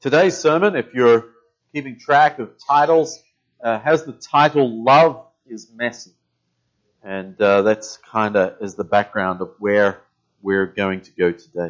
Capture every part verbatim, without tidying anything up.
Today's sermon, if you're keeping track of titles, uh, has the title Love is Messy. And uh, that's kind of is the background of where we're going to go today.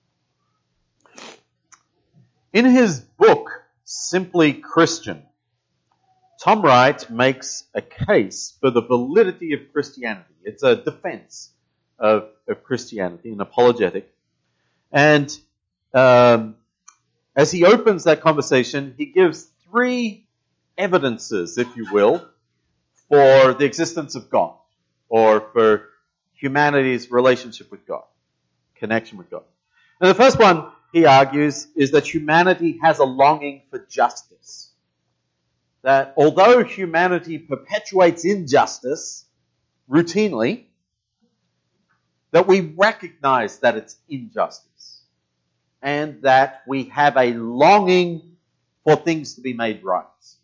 In his book, Simply Christian, Tom Wright makes a case for the validity of Christianity. It's a defense of, of Christianity, an apologetic. And um, as he opens that conversation, he gives three evidences, if you will, for the existence of God, or for humanity's relationship with God, connection with God. And the first one, he argues, is that humanity has a longing for justice. That although humanity perpetuates injustice routinely, that we recognize that it's injustice, and that we have a longing for things to be made right.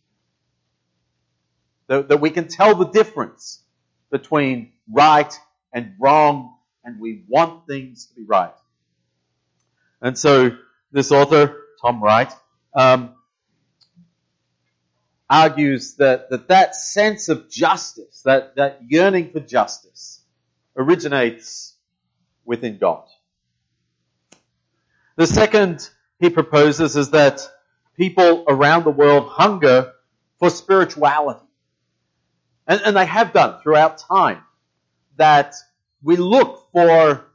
That, that we can tell the difference between right and wrong, and we want things to be right. And so this author, Tom Wright, um, argues that, that that sense of justice, that, that yearning for justice, originates within God. The second he proposes is that people around the world hunger for spirituality. And, and they have done throughout time. That we look for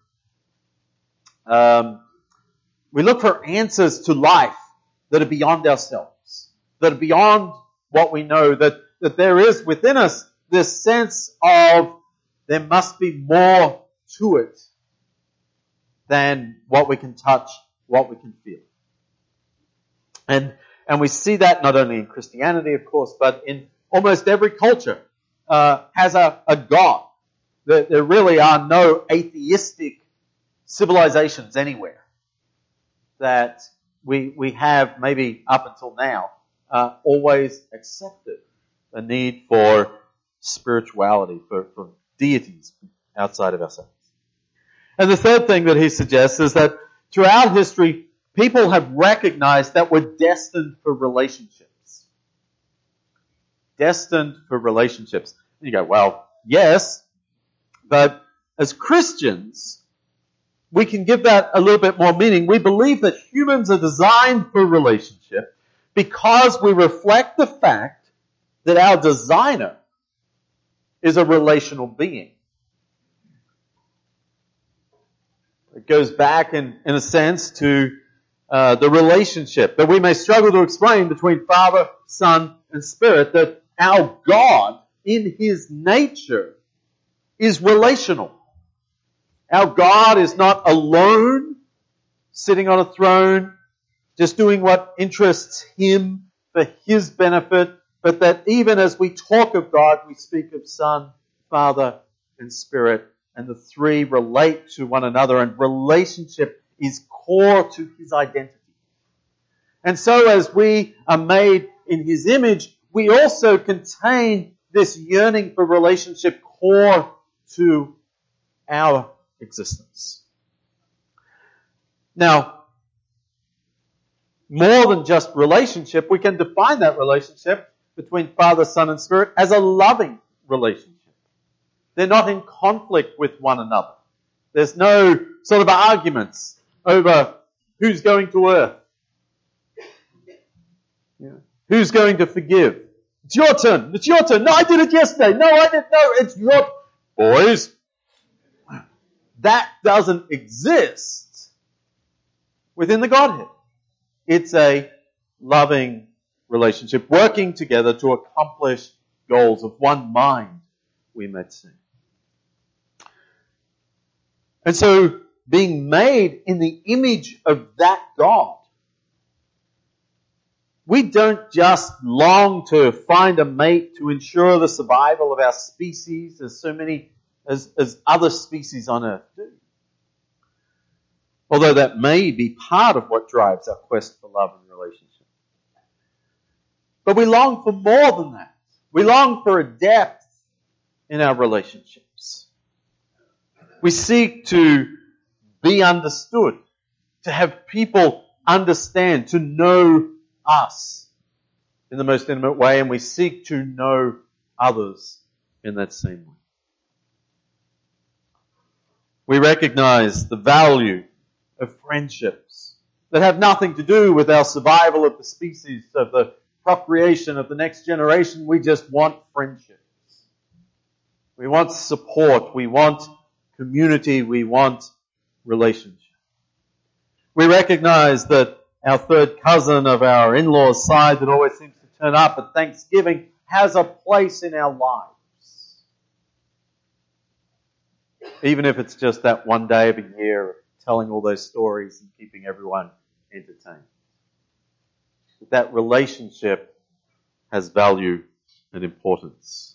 um, we look for answers to life that are beyond ourselves, that are beyond what we know, that, that there is within us this sense of there must be more to it than what we can touch, what we can feel. And, and we see that not only in Christianity, of course, but in almost every culture uh, has a, a God. There, there really are no atheistic civilizations anywhere that we we have, maybe up until now, uh, always accepted the need for spirituality, for, for deities outside of ourselves. And the third thing that he suggests is that throughout history, people have recognized that we're destined for relationships. Destined for relationships. And you go, well, yes, but as Christians, we can give that a little bit more meaning. We believe that humans are designed for relationship because we reflect the fact that our designer is a relational being. It goes back in, in a sense to uh, the relationship that we may struggle to explain between Father, Son, and Spirit, that our God in His nature is relational. Our God is not alone, sitting on a throne, just doing what interests Him for His benefit, but that even as we talk of God, we speak of Son, Father, and Spirit, and the three relate to one another, and relationship is core to His identity. And so as we are made in His image, we also contain this yearning for relationship core to our existence. Now, more than just relationship, we can define that relationship between Father, Son, and Spirit as a loving relationship. They're not in conflict with one another. There's no sort of arguments over who's going to earth. Yeah. Who's going to forgive. It's your turn. It's your turn. No, I did it yesterday. No, I didn't. No, it's your... Boys, that doesn't exist within the Godhead. It's a loving relationship, working together to accomplish goals of one mind, we might say. And so, being made in the image of that God, we don't just long to find a mate to ensure the survival of our species, as so many as, as other species on earth do. Although that may be part of what drives our quest for love and relationship. But we long for more than that. We long for a depth in our relationships. We seek to be understood, to have people understand, to know us in the most intimate way, and we seek to know others in that same way. We recognize the value of friendships that have nothing to do with our survival of the species, of the procreation of the next generation. We just want friendships. We want support. We want community. We want relationship. We recognize that our third cousin of our in-laws' side that always seems to turn up at Thanksgiving has a place in our lives. Even if it's just that one day of a year of telling all those stories and keeping everyone entertained. That relationship has value and importance.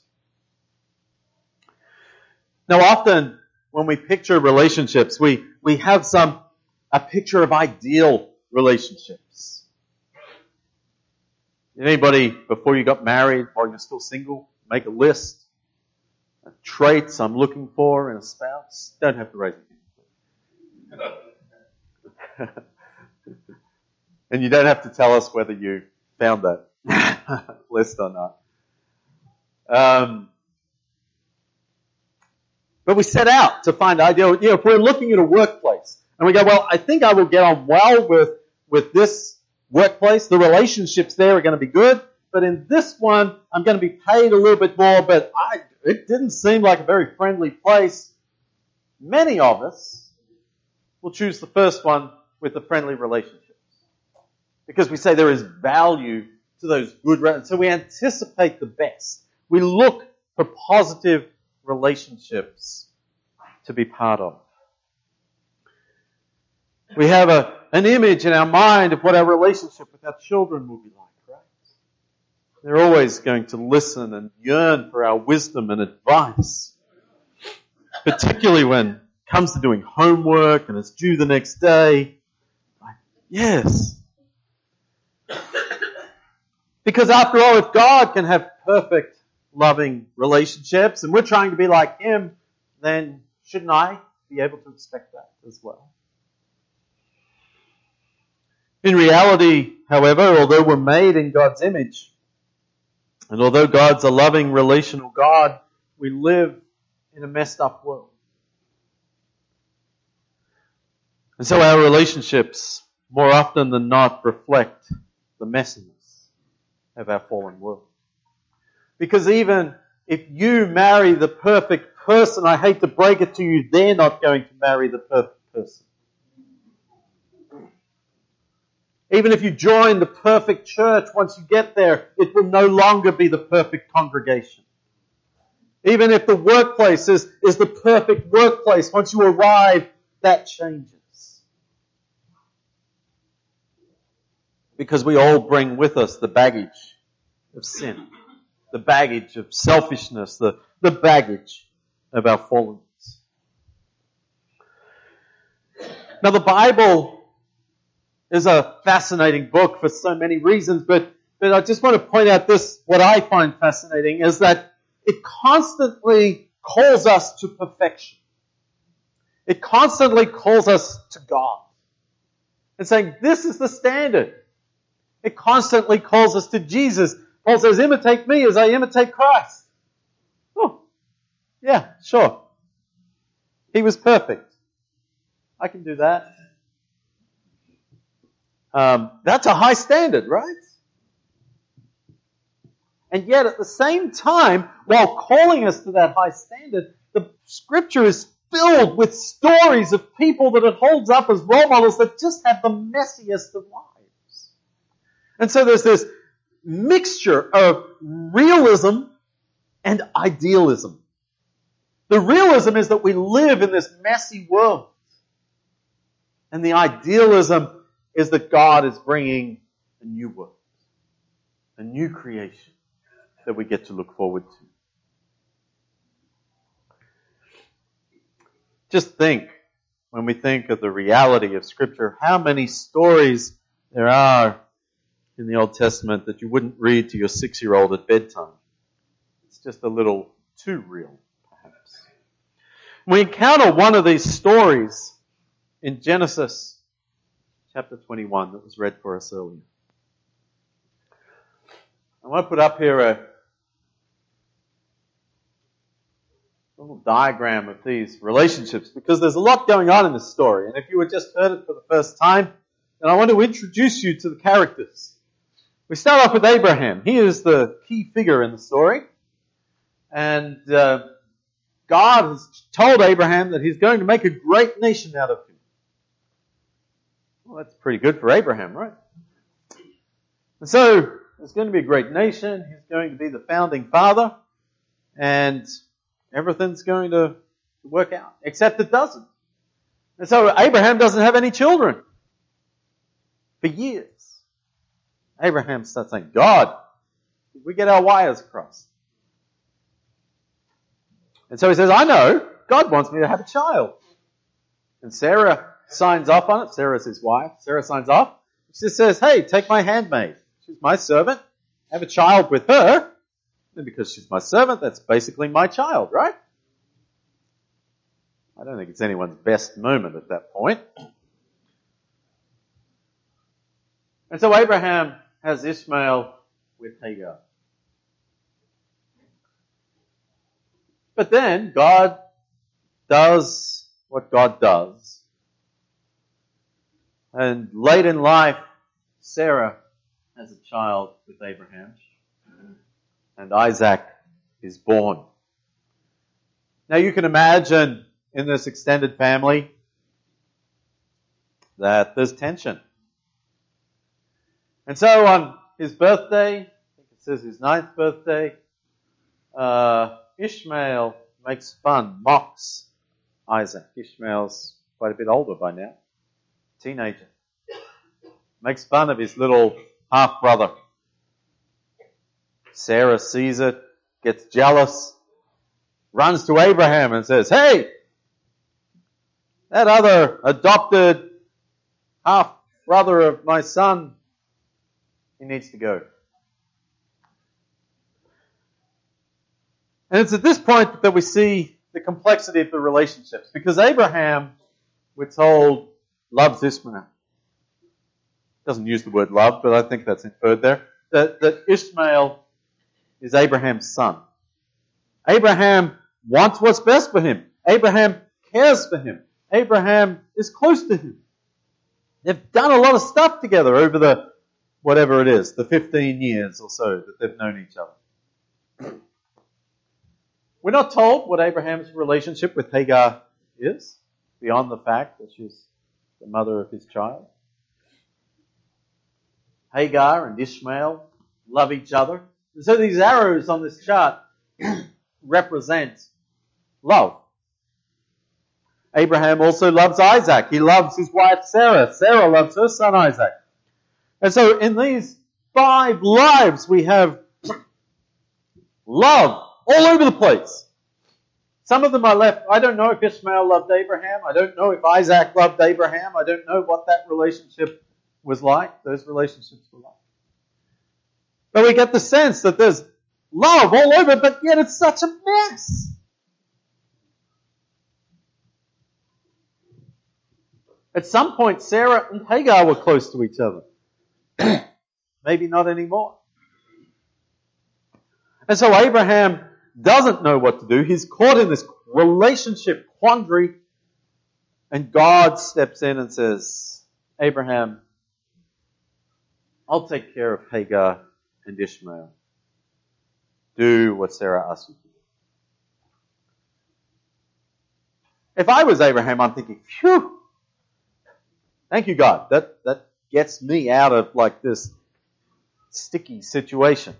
Now often when we picture relationships, we, we have some a picture of ideal relationships. Anybody, before you got married, while you're still single, make a list of traits I'm looking for in a spouse? Don't have to raise your hand. And you don't have to tell us whether you found that list or not. Um, but we set out to find ideal. You know, if we're looking at a workplace and we go, well, I think I will get on well with, with this workplace. The relationships there are going to be good. But in this one, I'm going to be paid a little bit more, but I, it didn't seem like a very friendly place. Many of us will choose the first one with the friendly relationships. Because we say there is value to those good relationships. So we anticipate the best. We look for positive relationships to be part of. We have a, an image in our mind of what our relationship with our children will be like, right? They're always going to listen and yearn for our wisdom and advice. Particularly when it comes to doing homework and it's due the next day. Like, yes. Because after all, if God can have perfect, loving relationships and we're trying to be like Him, then shouldn't I be able to expect that as well? In reality, however, although we're made in God's image, and although God's a loving, relational God, we live in a messed up world. And so our relationships, more often than not, reflect the messiness of our fallen world. Because even if you marry the perfect person, I hate to break it to you, they're not going to marry the perfect person. Even if you join the perfect church, once you get there, it will no longer be the perfect congregation. Even if the workplace is, is the perfect workplace, once you arrive, that changes. Because we all bring with us the baggage of sin, the baggage of selfishness, the, the baggage of our fallenness. Now the Bible is a fascinating book for so many reasons, but, but I just want to point out this, what I find fascinating is that it constantly calls us to perfection. It constantly calls us to God. And saying, this is the standard. It constantly calls us to Jesus. Paul says, imitate me as I imitate Christ. Oh, yeah, sure. He was perfect. I can do that. Um, that's a high standard, right? And yet at the same time, while calling us to that high standard, the Scripture is filled with stories of people that it holds up as role models that just have the messiest of lives. And so there's this mixture of realism and idealism. The realism is that we live in this messy world. And the idealism is that God is bringing a new world, a new creation that we get to look forward to. Just think, when we think of the reality of Scripture, how many stories there are in the Old Testament that you wouldn't read to your six-year-old at bedtime. It's just a little too real, perhaps. We encounter one of these stories in Genesis chapter twenty-one that was read for us earlier. I want to put up here a little diagram of these relationships because there's a lot going on in this story. And if you had just heard it for the first time, then I want to introduce you to the characters. We start off with Abraham. He is the key figure in the story. And uh, God has told Abraham that he's going to make a great nation out of him. Well, that's pretty good for Abraham, right? And so, there's going to be a great nation. He's going to be the founding father. And everything's going to work out. Except it doesn't. And so, Abraham doesn't have any children. For years. Abraham starts saying, God, did we get our wires crossed? And so he says, I know, God wants me to have a child. And Sarah signs off on it. Sarah's his wife. Sarah signs off. She just says, hey, take my handmaid. She's my servant. Have a child with her. And because she's my servant, that's basically my child, right? I don't think it's anyone's best moment at that point. And so Abraham has Ishmael with Hagar. But then God does what God does. And late in life, Sarah has a child with Abraham. And Isaac is born. Now you can imagine in this extended family that there's tension. And so on his birthday, I think it says his ninth birthday, uh, Ishmael makes fun, mocks Isaac. Ishmael's quite a bit older by now, teenager. Makes fun of his little half-brother. Sarah sees it, gets jealous, runs to Abraham and says, hey, that other adopted half-brother of my son, he needs to go. And it's at this point that we see the complexity of the relationships. Because Abraham, we're told, loves Ishmael. Doesn't use the word love, but I think that's inferred there. That, that Ishmael is Abraham's son. Abraham wants what's best for him. Abraham cares for him. Abraham is close to him. They've done a lot of stuff together over the, whatever it is, the fifteen years or so that they've known each other. We're not told what Abraham's relationship with Hagar is, beyond the fact that she's the mother of his child. Hagar and Ishmael love each other. And so these arrows on this chart represent love. Abraham also loves Isaac. He loves his wife Sarah. Sarah loves her son Isaac. And so in these five lives we have love all over the place. Some of them are left. I don't know if Ishmael loved Abraham. I don't know if Isaac loved Abraham. I don't know what that relationship was like. Those relationships were like. But we get the sense that there's love all over, but yet it's such a mess. At some point, Sarah and Hagar were close to each other. Maybe not anymore. And so Abraham doesn't know what to do. He's caught in this relationship quandary. And God steps in and says, Abraham, I'll take care of Hagar and Ishmael. Do what Sarah asked you to do. If I was Abraham, I'm thinking, phew, thank you, God. That, that gets me out of like this sticky situation.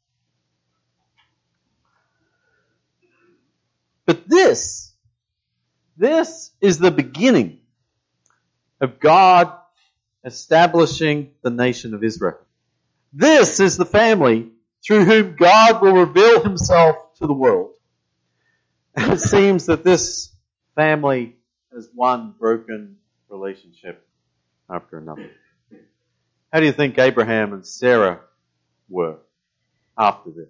But this, this is the beginning of God establishing the nation of Israel. This is the family through whom God will reveal himself to the world. And it seems that this family has one broken relationship after another. How do you think Abraham and Sarah were after this?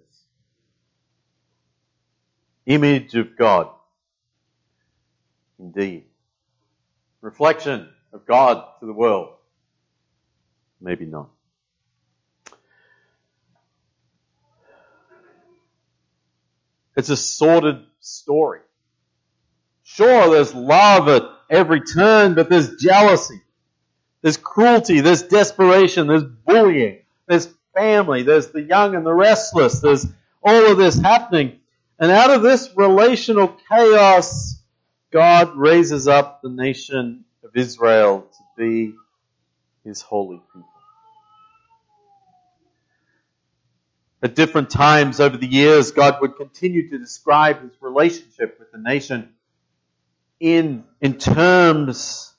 Image of God. Indeed. Reflection of God to the world. maybe not. It's a sordid story. Sure, there's love at every turn, but there's jealousy. There's cruelty, there's desperation, there's bullying, there's family, there's the young and the restless, there's all of this happening. And out of this relational chaos, God raises up the nation of Israel to be His holy people. At different times over the years, God would continue to describe His relationship with the nation in, in terms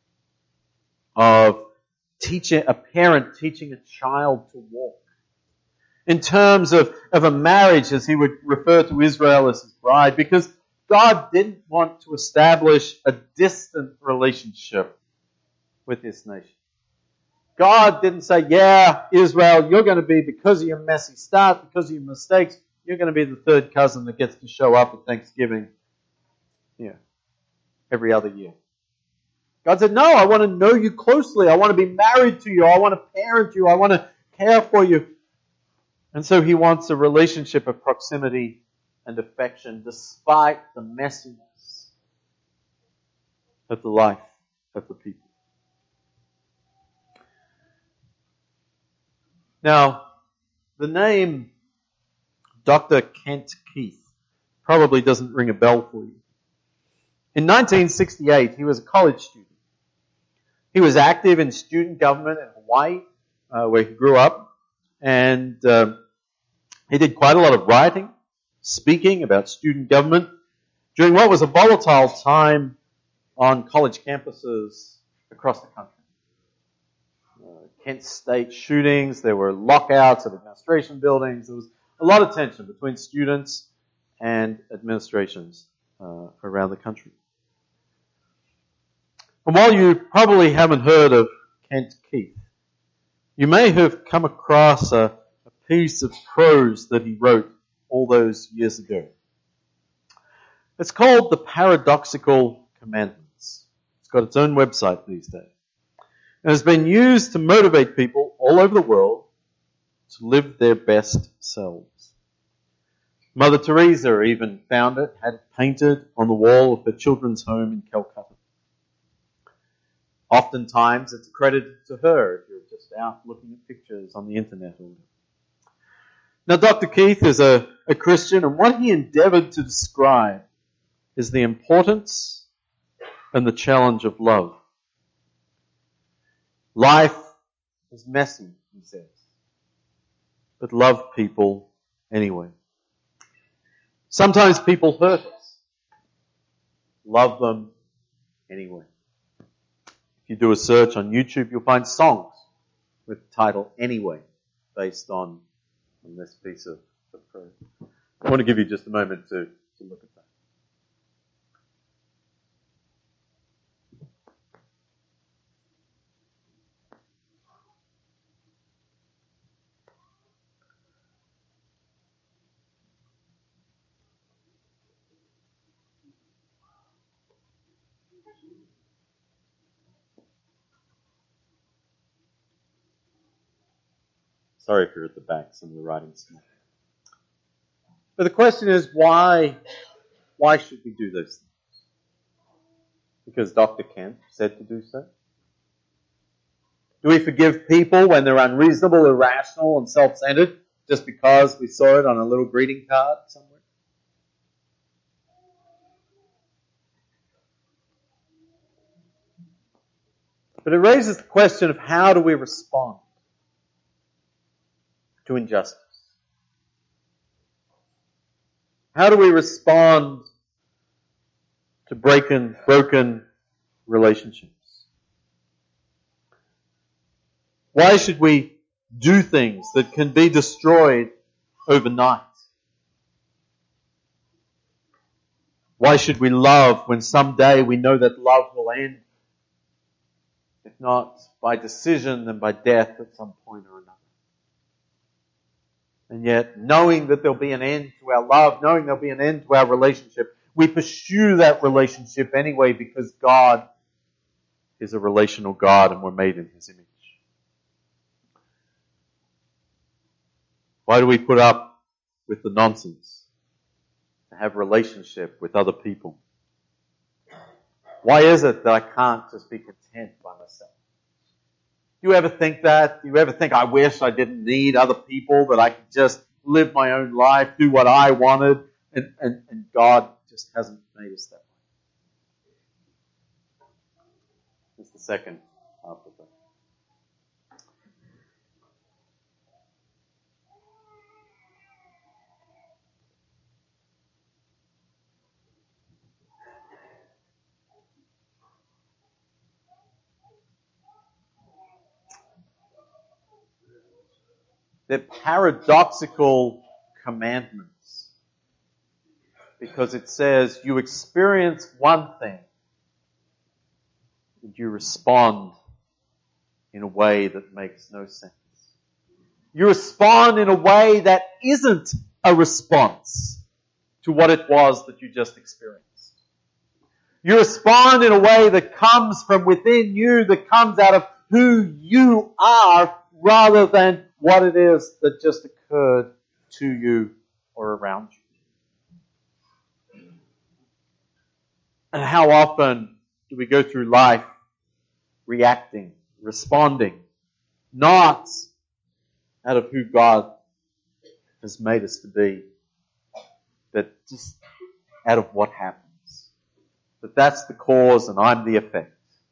of teaching a parent teaching a child to walk. In terms of, of a marriage, as He would refer to Israel as His bride, because God didn't want to establish a distant relationship with this nation. God didn't say, yeah, Israel, you're going to be, because of your messy start, because of your mistakes, you're going to be the third cousin that gets to show up at Thanksgiving, yeah, every other year. God said, no, I want to know you closely. I want to be married to you. I want to parent you. I want to care for you. And so He wants a relationship of proximity and affection despite the messiness of the life of the people. Now, the name Doctor Kent Keith probably doesn't ring a bell for you. In nineteen sixty-eight, he was a college student. He was active in student government in Hawaii, uh, where he grew up, and uh, he did quite a lot of writing, speaking about student government during what was a volatile time on college campuses across the country. Uh, Kent State shootings, there were lockouts at administration buildings. There was a lot of tension between students and administrations uh, around the country. And while you probably haven't heard of Kent Keith, you may have come across a, a piece of prose that he wrote all those years ago. It's called The Paradoxical Commandments. It's got its own website these days. And has been used to motivate people all over the world to live their best selves. Mother Teresa even found it, had it painted on the wall of her children's home in Calcutta. Oftentimes it's accredited to her if you're just out looking at pictures on the internet. Now, Doctor Keith is a, a Christian, and what he endeavored to describe is the importance and the challenge of love. Life is messy, he says, but love people anyway. Sometimes people hurt us. Love them anyway. If you do a search on YouTube, you'll find songs with the title Anyway, based on, on this piece of, of prose. I want to give you just a moment to, to look at that. Sorry if you're at the back, some of the writing's small. But the question is, why, why should we do those things? Because Doctor Kent said to do so? Do we forgive people when they're unreasonable, irrational, and self-centered just because we saw it on a little greeting card somewhere? But it raises the question of how do we respond to injustice? How do we respond to breaking, broken relationships? Why should we do things that can be destroyed overnight? Why should we love when someday we know that love will end? If not by decision, then by death at some point or another. And yet, knowing that there'll be an end to our love, knowing there'll be an end to our relationship, we pursue that relationship anyway because God is a relational God and we're made in His image. Why do we put up with the nonsense to have relationship with other people? Why is it that I can't just be content by myself? Do you ever think that? Do you ever think, I wish I didn't need other people, that I could just live my own life, do what I wanted, and, and, and God just hasn't made us that way? That's the second half of that. They're paradoxical commandments, because it says you experience one thing and you respond in a way that makes no sense. You respond in a way that isn't a response to what it was that you just experienced. You respond in a way that comes from within you, that comes out of who you are, rather than what it is that just occurred to you or around you. And how often do we go through life reacting, responding, not out of who God has made us to be, but just out of what happens. That that's the cause and I'm the effect.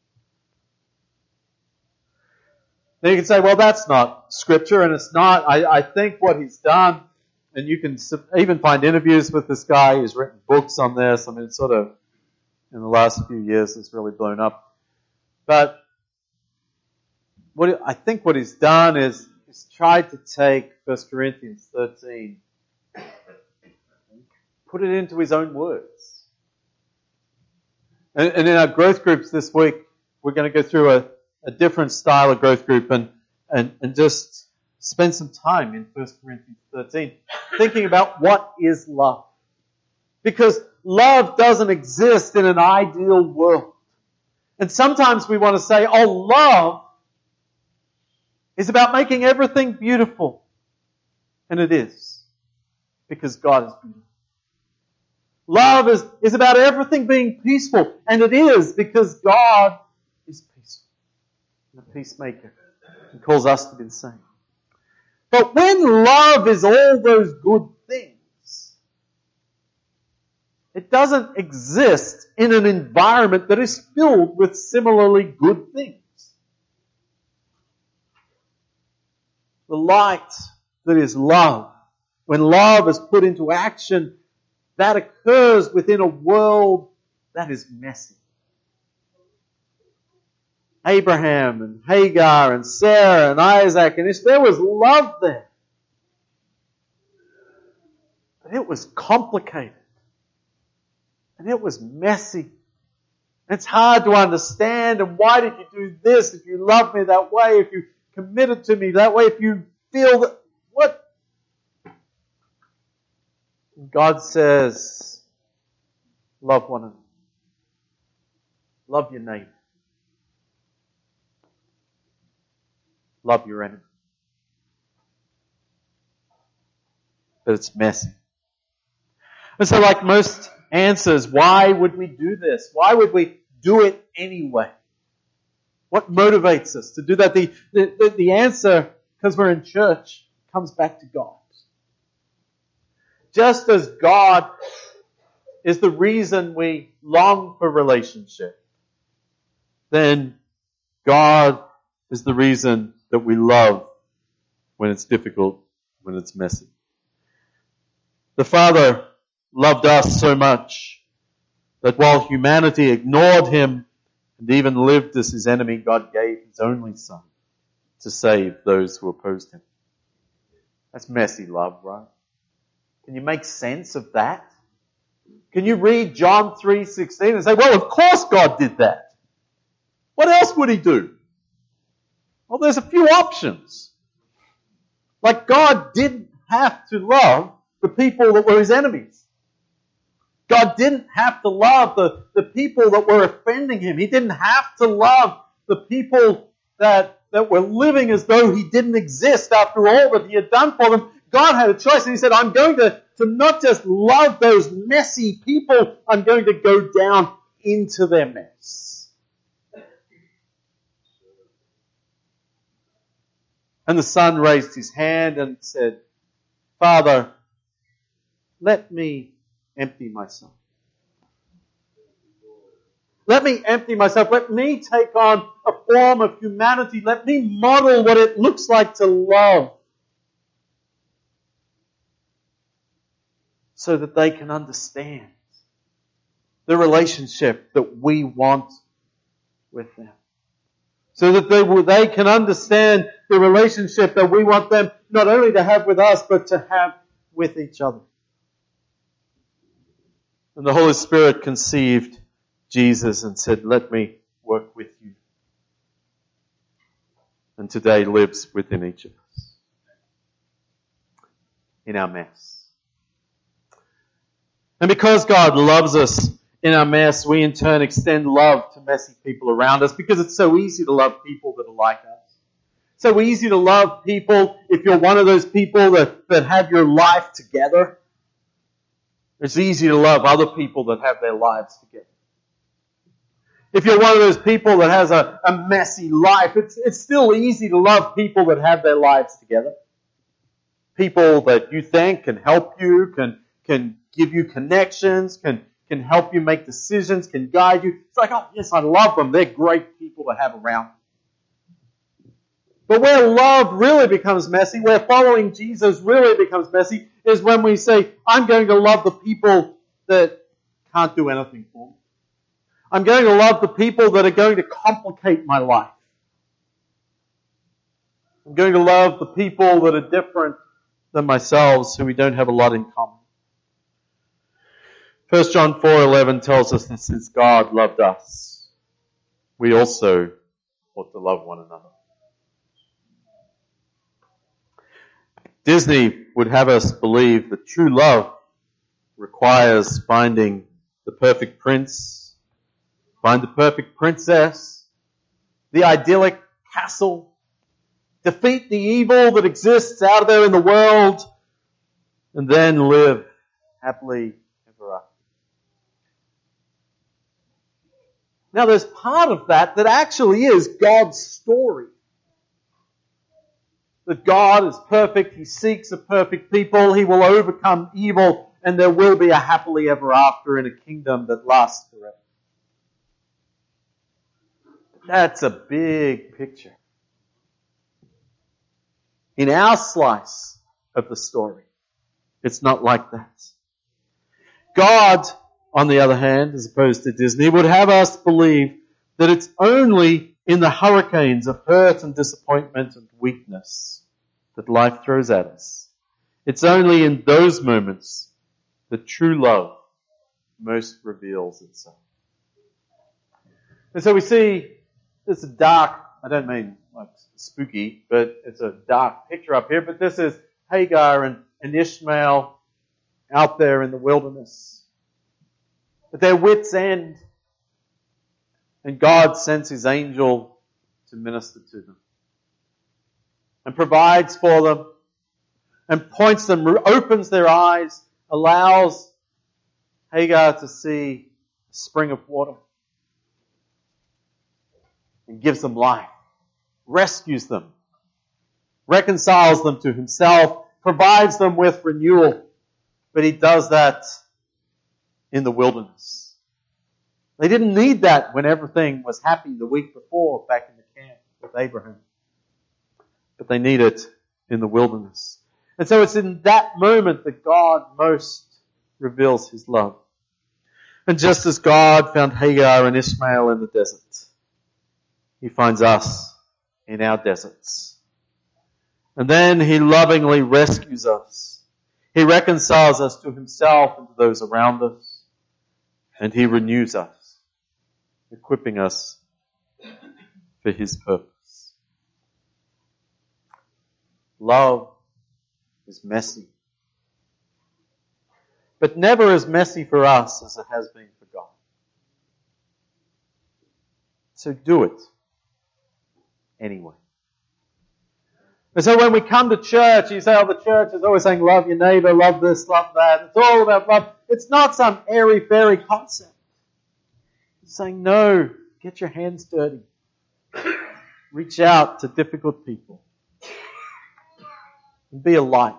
Then you can say, well, that's not Scripture, and it's not. I, I think what he's done, and you can even find interviews with this guy. He's written books on this. I mean, it's sort of, in the last few years, it's really blown up. But what I think what he's done is he's tried to take First Corinthians thirteen, put it into his own words. And, and in our growth groups this week, we're going to go through a a different style of growth group and, and, and just spend some time in First Corinthians thirteen thinking about what is love. Because love doesn't exist in an ideal world. And sometimes we want to say, oh, love is about making everything beautiful. And it is. Because God is beautiful. Love is, is about everything being peaceful. And it is, because God is peaceful. And a peacemaker. And calls us to be the same. But when love is all those good things, it doesn't exist in an environment that is filled with similarly good things. The light that is love, when love is put into action, that occurs within a world that is messy. Abraham and Hagar and Sarah and Isaac and Ishmael, there was love there. But it was complicated. And it was messy. It's hard to understand. And why did you do this? If you love me that way, if you committed to me that way, if you feel that, what? God says, love one another. Love your neighbor. Love your enemy. But it's messy. And so like most answers, why would we do this? Why would we do it anyway? What motivates us to do that? The, the, the answer, because we're in church, comes back to God. Just as God is the reason we long for relationship, then God is the reason that we love when it's difficult, when it's messy. The Father loved us so much that while humanity ignored him and even lived as his enemy, God gave his only Son to save those who opposed him. That's messy love, right? Can you make sense of that? Can you read John three sixteen and say, well, of course God did that. What else would he do? Well, there's a few options. Like God didn't have to love the people that were his enemies. God didn't have to love the, the people that were offending him. He didn't have to love the people that, that were living as though he didn't exist after all that he had done for them. God had a choice, and he said, I'm going to, to not just love those messy people, I'm going to go down into their mess. And the son raised his hand and said, Father, let me empty myself. Let me empty myself. Let me take on a form of humanity. Let me model what it looks like to love, so that they can understand the relationship that we want with them. So that they, will, they can understand the relationship that we want them not only to have with us, but to have with each other. And the Holy Spirit conceived Jesus and said, let me work with you. And today lives within each of us. In our mess. And because God loves us in our mess, we in turn extend love to messy people around us, because it's so easy to love people that are like us. So easy to love people if you're one of those people that, that have your life together. It's easy to love other people that have their lives together. If you're one of those people that has a, a messy life, it's, it's still easy to love people that have their lives together. People that you think can help you, can, can give you connections, can, can help you make decisions, can guide you. It's like, oh yes, I love them. They're great people to have around. But where love really becomes messy, where following Jesus really becomes messy, is when we say, I'm going to love the people that can't do anything for me. I'm going to love the people that are going to complicate my life. I'm going to love the people that are different than myself, who we don't have a lot in common. First John four eleven tells us that since God loved us, we also ought to love one another. Disney would have us believe that true love requires finding the perfect prince, find the perfect princess, the idyllic castle, defeat the evil that exists out there in the world, and then live happily ever after. Now there's part of that that actually is God's story. That God is perfect, He seeks a perfect people, He will overcome evil, and there will be a happily ever after in a kingdom that lasts forever. That's a big picture. In our slice of the story, it's not like that. God, on the other hand, as opposed to Disney, would have us believe that it's only in the hurricanes of hurt and disappointment and weakness that life throws at us. It's only in those moments that true love most reveals itself. And so we see this dark, I don't mean like spooky, but it's a dark picture up here, but this is Hagar and, and Ishmael out there in the wilderness. At their wits' end. And God sends His angel to minister to them. And provides for them. And points them, opens their eyes, allows Hagar to see a spring of water. And gives them life. Rescues them. Reconciles them to Himself. Provides them with renewal. But He does that in the wilderness. They didn't need that when everything was happy the week before back in the camp with Abraham. But they need it in the wilderness. And so it's in that moment that God most reveals His love. And just as God found Hagar and Ishmael in the desert, He finds us in our deserts. And then He lovingly rescues us. He reconciles us to Himself and to those around us. And He renews us, equipping us for His purpose. Love is messy. But never as messy for us as it has been for God. So do it anyway. And so when we come to church, you say, oh, the church is always saying, love your neighbor, love this, love that. It's all about love. It's not some airy-fairy concept. It's saying, no, get your hands dirty. Reach out to difficult people. And be a light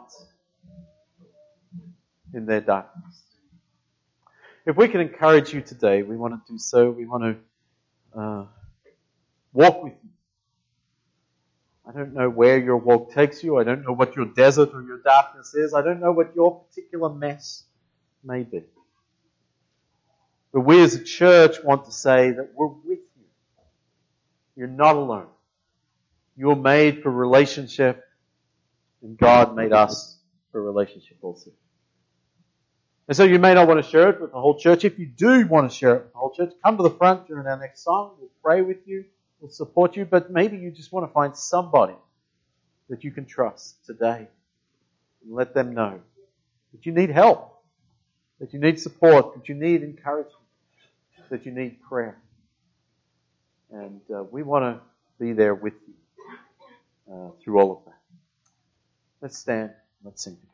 in their darkness. If we can encourage you today, we want to do so. We want to uh, walk with you. I don't know where your walk takes you. I don't know what your desert or your darkness is. I don't know what your particular mess may be. But we as a church want to say that we're with you. You're not alone. You're made for relationship, and God made us for relationship also. And so you may not want to share it with the whole church. If you do want to share it with the whole church, come to the front during our next song. We'll pray with you. We'll support you. But maybe you just want to find somebody that you can trust today. And let them know that you need help, that you need support, that you need encouragement, that you need prayer. And uh, we want to be there with you uh, through all of that. Let's stand. Let's sing together.